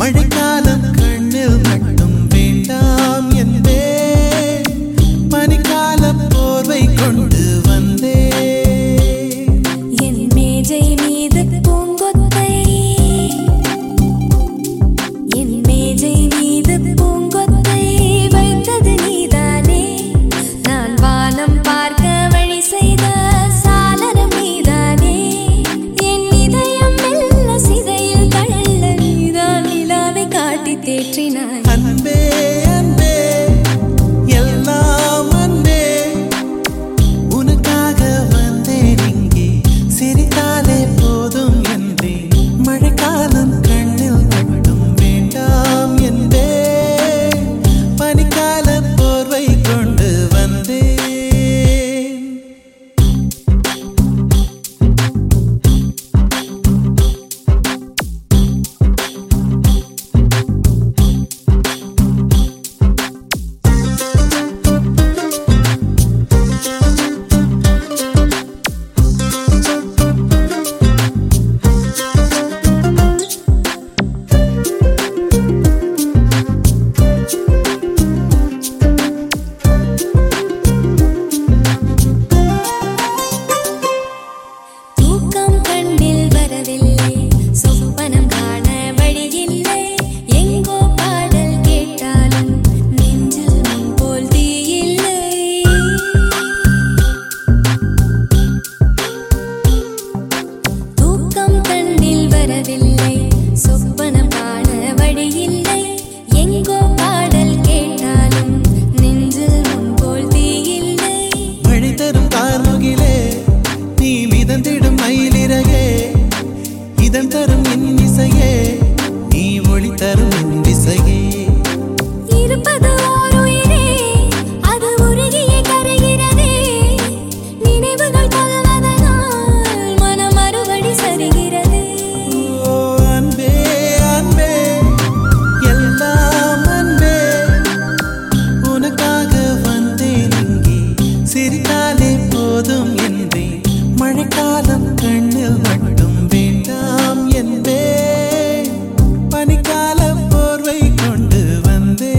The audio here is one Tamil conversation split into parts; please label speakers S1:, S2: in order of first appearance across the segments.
S1: மழைக்காலம் கண்ணில் மட்டும் வேண்டாம் என்பே பனிக்கால போர்வை கொண்டு வந்தே
S2: என் மேஜை மீது பூங்கொத்தை என் மேஜை மீது பூங்கொத்தை வைத்தது நீதானே நான் வானம் பார்க்க வழி செய்த சாளரம் நீதானே என் இதயம் மெல்ல சிதையில் தள்ள நீதான் நிலாவை காட்டி தேற்றினாய்
S1: அன்பே அன்பே எல்லாம் அன்பே உனக்காக வந்தேன் இங்கே சிரித்தாலே போதும் என்றே மழைக்காலம் கண்ணில் மட்டும் வேண்டாம் என்பே பனிக்கால போர்வை கொண்டு வந்தேன்
S2: தூக்கம் கண்ணில் வரவில்லை சொப்பனம் காண வழியில்லை எங்கோ பாடல் கேட்டாலும் நெஞ்சில் முன் போல் தீயில்லை தூக்கம் கண்ணில் வரவில்லை சொப்பனம் காண வழியில்லை எங்கோ பாடல் கேட்டாலும் நெஞ்சில் முன் போல் தீயில்லை
S1: மழை தரும் கார்முகிலே நீ மிதந்திடும் மயிலிறகே இதன் தரும் என் இசையே நீ ஒளி தரும் என் திசையே
S2: இருப்பது ஓர் உயிரே அது உருகியே கரைகிறதே நினைவுகள் கொள்வதனால் மனம் மறுபடி சரிகிறது
S1: ஓ அன்பே அன்பே எல்லாம் அன்பே உனக்காக வந்தேன் இங்கே சிரித்தாலே போதும் என்றே மழைக்காலம் கண்ணில் மட்டும் வேண்டாம் என்பே பனிக்கால போர்வை கொண்டு வந்தே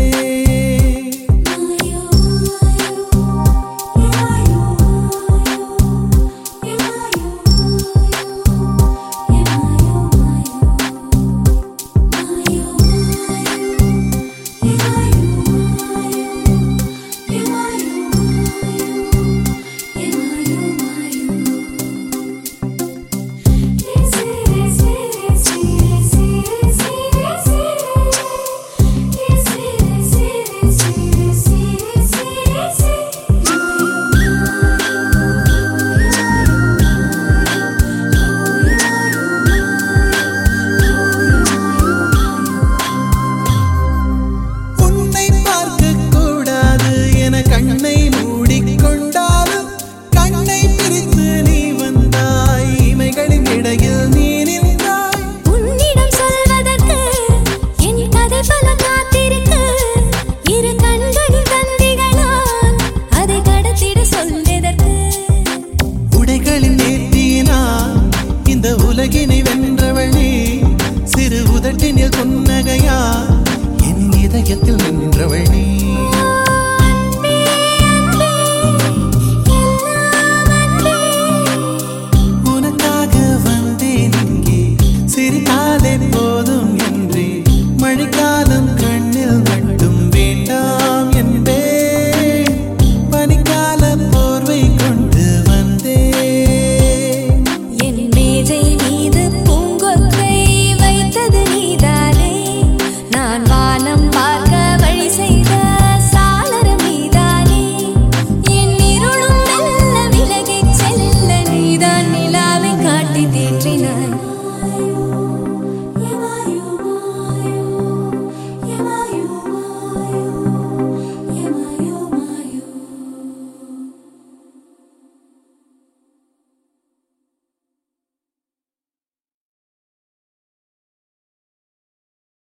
S1: உன்னை பார்க்க கூடாது என கண்ணை மூடிக்கொண்டாலும் கண்ணை பிரித்து நீ வந்தாய் இமைகளின் இடையில் நீ நின்றாய்
S2: உன்னிடம் சொல்வதற்கு என் கதை பல காத்திருக்கு இரு கண்களின் தந்திகளால் அதை கடத்திட சொல்வதற்கு
S1: உடைகளின் நேர்த்தியினால் இந்த உலகினை வென்றவள் நீ சிறு உதட்டினில் புன்னகையா என் இதயத்தில் நின்றவள் நீ
S2: அன்பே அன்பே எல்லாம் அன்பே
S1: உனக்காக வந்தேன் இங்கே சிரித்தாலே போதும் என்றே மழைக்காலம் கண்ணில் மட்டும் வேண்டாம் என்பே பனிக்கால போர்வை கொண்டு வந்தேன்
S2: என் மேஜை மீது